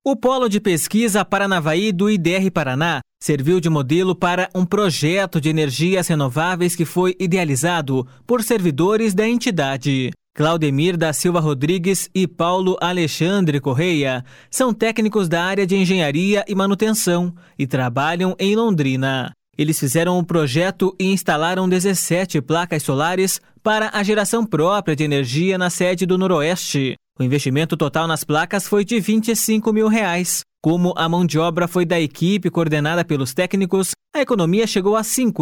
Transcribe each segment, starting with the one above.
O Polo de Pesquisa Paranavaí do IDR Paraná serviu de modelo para um projeto de energias renováveis que foi idealizado por servidores da entidade. Claudemir da Silva Rodrigues e Paulo Alexandre Correia são técnicos da área de engenharia e manutenção e trabalham em Londrina. Eles fizeram um projeto e instalaram 17 placas solares para a geração própria de energia na sede do Noroeste. O investimento total nas placas foi de R$25 mil. Como a mão de obra foi da equipe coordenada pelos técnicos, a economia chegou a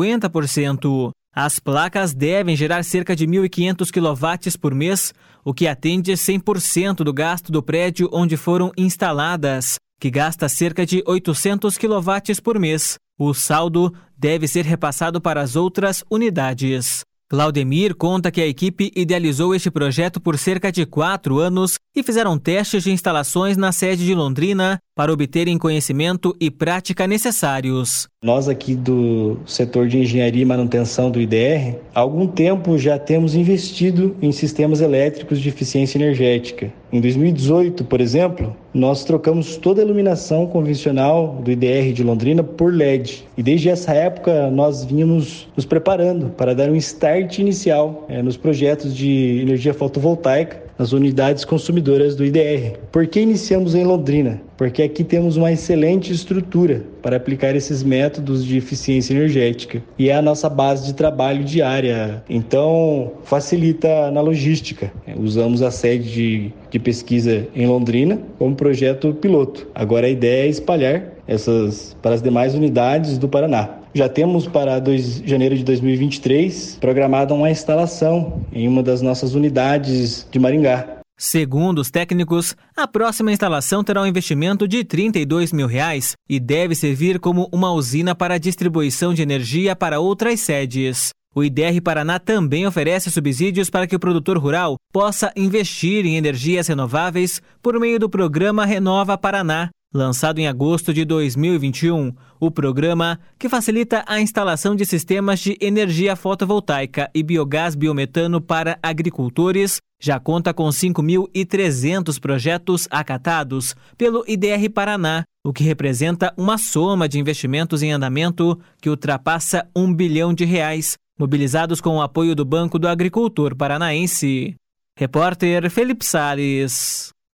50%. As placas devem gerar cerca de 1.500 kW por mês, o que atende 100% do gasto do prédio onde foram instaladas, que gasta cerca de 800 kW por mês. O saldo deve ser repassado para as outras unidades. Claudemir conta que a equipe idealizou este projeto por cerca de 4 anos e fizeram testes de instalações na sede de Londrina para obterem conhecimento e prática necessários. Nós aqui do setor de engenharia e manutenção do IDR, há algum tempo já temos investido em sistemas elétricos de eficiência energética. Em 2018, por exemplo, nós trocamos toda a iluminação convencional do IDR de Londrina por LED. E desde essa época nós vínhamos nos preparando para dar um start inicial nos projetos de energia fotovoltaica nas unidades consumidoras do IDR. Por que iniciamos em Londrina? Porque aqui temos uma excelente estrutura para aplicar esses métodos de eficiência energética e é a nossa base de trabalho diária, então facilita na logística. Usamos a sede de pesquisa em Londrina como projeto piloto. Agora a ideia é espalhar essas para as demais unidades do Paraná. Já temos para janeiro de 2023 programada uma instalação em uma das nossas unidades de Maringá. Segundo os técnicos, a próxima instalação terá um investimento de R$32 mil e deve servir como uma usina para a distribuição de energia para outras sedes. O IDR Paraná também oferece subsídios para que o produtor rural possa investir em energias renováveis por meio do programa Renova Paraná, lançado em agosto de 2021. O programa, que facilita a instalação de sistemas de energia fotovoltaica e biogás biometano para agricultores, já conta com 5.300 projetos acatados pelo IDR Paraná, o que representa uma soma de investimentos em andamento que ultrapassa R$1 bilhão, mobilizados com o apoio do Banco do Agricultor Paranaense. Repórter Felipe Salles.